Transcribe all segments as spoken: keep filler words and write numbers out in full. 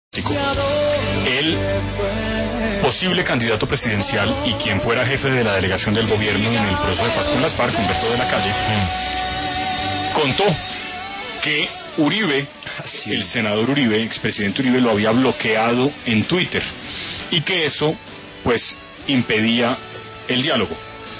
El posible candidato presidencial y quien fuera jefe de la delegación del gobierno en el proceso de paz con las FARC, Humberto de la Calle, contó que Uribe, el senador Uribe, expresidente Uribe, lo había bloqueado en Twitter y que eso, pues, impedía el diálogo.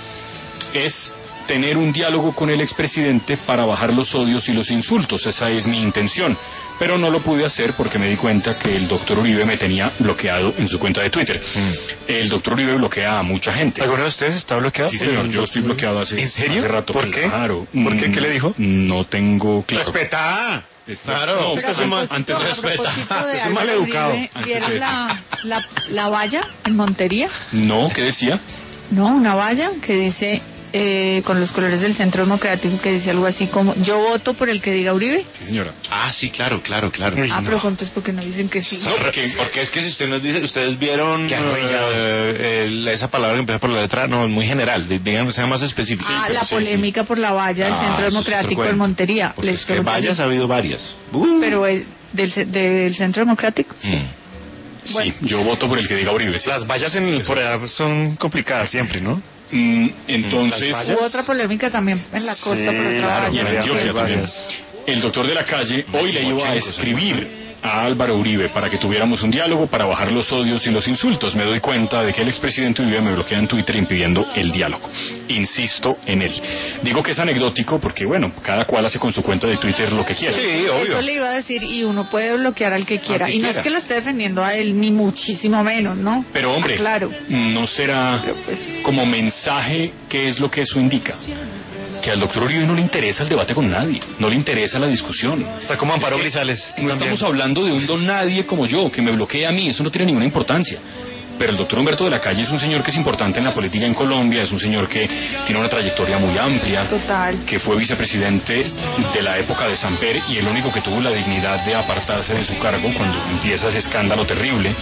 Es tener un diálogo con el expresidente para bajar los odios y los insultos, esa es mi intención, pero no lo pude hacer porque me di cuenta que el doctor Uribe me tenía bloqueado en su cuenta de Twitter. Mm. El doctor Uribe bloquea a mucha gente. ¿Alguno de ustedes está bloqueado? Sí, señor, yo estoy bloqueado hace, ¿En serio? hace rato. ¿Por qué? Claro. ¿Por qué? ¿Qué le dijo? No tengo claro. ¡Respeta! Claro, no, usted es más, antes de respeta. Es un mal educado. ¿Vieron la, la, la valla en Montería? No, ¿qué decía? No, una valla que dice, eh, con los colores del Centro Democrático, que dice algo así como, yo voto por el que diga Uribe. Sí, señora. Ah, sí, claro, claro, claro. Ah, no. Pero entonces, ¿por qué no dicen que sí? No, porque, porque es que si usted nos dice, ustedes vieron uh, eh, esa palabra que empieza por la letra, no, es muy general, digan, sea más específico. Ah, sí, la sí, polémica sí. por la valla del ah, Centro Democrático en Montería. Porque es que vallas ha habido varias. Uh. Pero es del, del Centro Democrático, sí. Mm. Bueno. Sí, yo voto por el que diga Uribe. Sí. Las vallas en, por allá son complicadas siempre, ¿no? Mm, entonces... Hubo otra polémica también en la costa, sí, por otra claro, valla. y en Antioquia también. El doctor de la Calle hoy le iba a escribir a Álvaro Uribe para que tuviéramos un diálogo, para bajar los odios y los insultos. Me doy cuenta de que el expresidente Uribe me bloquea en Twitter impidiendo el diálogo. Insisto en él. Digo que es anecdótico porque, bueno, cada cual hace con su cuenta de Twitter lo que quiera. Sí, obvio. Eso le iba a decir, y uno puede bloquear al que quiera. que y no quiera. es que lo esté defendiendo a él, ni muchísimo menos, ¿no? Pero, hombre, claro. ¿no será pues, como mensaje qué es lo que eso indica? Que al doctor Uribe no le interesa el debate con nadie, no le interesa la discusión. Está como Amparo es Grisales. No también. Estamos hablando de un don nadie como yo, que me bloquea a mí, eso no tiene ninguna importancia. Pero el doctor Humberto de la Calle es un señor que es importante en la política en Colombia, es un señor que tiene una trayectoria muy amplia, total, que fue vicepresidente de la época de Samper y el único que tuvo la dignidad de apartarse de su cargo cuando empieza ese escándalo terrible.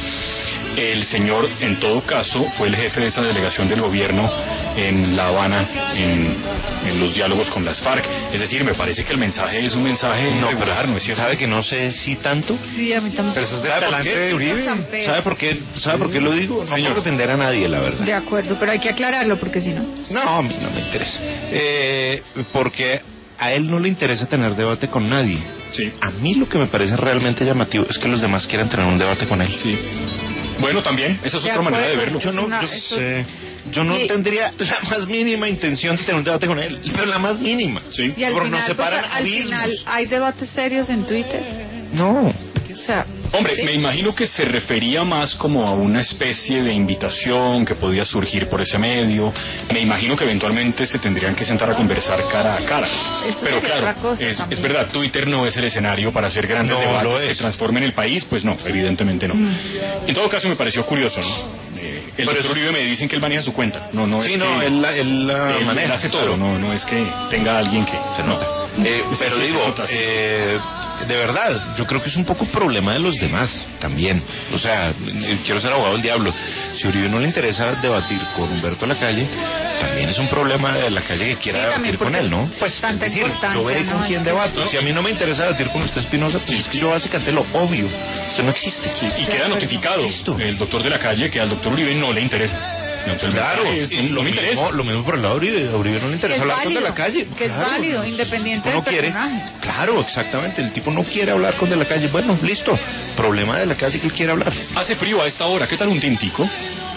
El señor, en todo caso, fue el jefe de esa delegación del gobierno en La Habana, en, en los diálogos con las FARC. Es decir, me parece que el mensaje es un mensaje no, regular, ¿no es cierto? ¿Sabe que no sé si tanto? Sí, a mí también. Pero eso es de talante de Uribe. ¿Sabe por qué? ¿Sabe por qué lo digo? No Señor. por defender a nadie, la verdad. De acuerdo, pero hay que aclararlo porque si no... No, a mí no me interesa. Eh, porque a él no le interesa tener debate con nadie. Sí. A mí lo que me parece realmente llamativo es que los demás quieran tener un debate con él. Sí. Bueno, también, esa es otra manera de verlo. Yo no, una, yo, eso... sé, yo no y... tendría la más mínima intención de tener un debate con él, pero la más mínima. Sí. Y al, Por final, nos separan pues, al abismos. final, ¿hay debates serios en Twitter? No. O sea... Hombre, ¿sí? Me imagino que se refería más como a una especie de invitación que podía surgir por ese medio. Me imagino que eventualmente se tendrían que sentar a conversar cara a cara. Eso Pero claro, otra cosa es, es también. verdad, Twitter no es el escenario para hacer grandes no, debates que transformen el país, pues no, evidentemente no. Mm. En todo caso me pareció curioso, ¿no? Eh, el Pero doctor Uribe me dicen que él maneja su cuenta. No, no sí, es no, que él, él la él, maneja. Él hace todo, no, no es que tenga alguien que se nota. Eh, pero sí, digo, nota, sí. eh, de verdad, yo creo que es un poco problema de los demás también. O sea, quiero ser abogado del diablo. Si a Uribe no le interesa debatir con Humberto de la Calle, también es un problema de la Calle que quiera sí, debatir con él, ¿no? Pues es decir, yo veré con ¿no? quién es debato. Que... Si a mí no me interesa debatir con usted, Espinosa, pues sí. Es que yo básicamente lo obvio. Eso no existe. Sí, y queda notificado el doctor de la Calle que al doctor Uribe no le interesa. No, o sea, claro, es, lo, lo, mismo, interesa. lo mismo por el lado de Uribe. A Uribe no le interesa hablar con de la Calle. Que claro, es válido, independiente no del quiere. personaje. Claro, exactamente. El tipo no quiere hablar con de la Calle. Bueno, listo. Problema de la Calle que él quiere hablar. Hace frío a esta hora. ¿Qué tal un tintico?